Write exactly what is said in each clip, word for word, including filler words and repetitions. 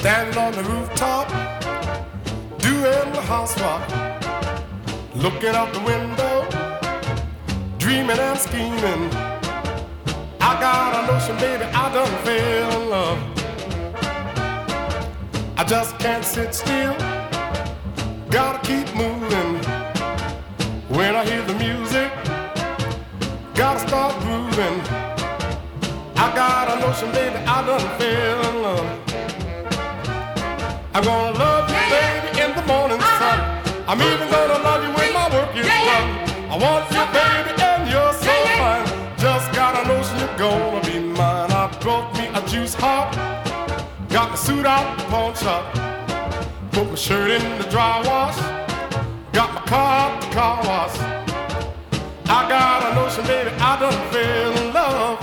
Standing on the rooftop, doing the housework, looking out the window, dreaming and scheming. I got a notion, baby, I done fell in love. I just can't sit still, gotta keep moving. When I hear the music, gotta start grooving. I got a notion, baby, I done fell in love. I'm gonna love you, baby, in the morning sun. I'm even gonna love you when my work is done. I want you, baby, and you're so fine. Just got a notion you're gonna be mine. I brought me a juice hop, got my suit out the pawn shop, put my shirt in the dry wash, got my car out the car wash. I got a notion, baby, I done fell in love.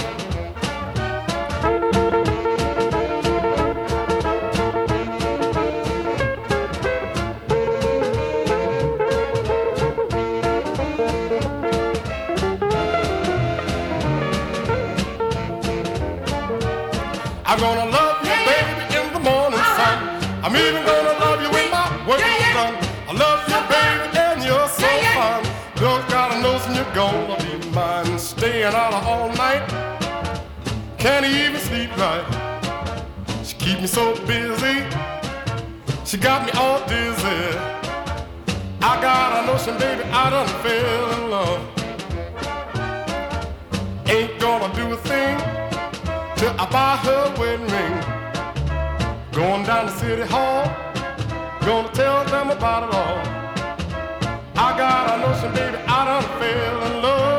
I'm gonna love you, baby, in the morning sun. I'm even gonna love you when my work is done. I love you, baby, and you're so fine. Just got a notion you're gonna be mine. Staying out all night, can't even sleep right. She keep me so busy, she got me all dizzy. I got a notion, baby, I done fell in love. Ain't gonna do a thing till I buy her wedding ring. Going down to City Hall, gonna tell them about it all. I got a notion, baby, I done fell in love.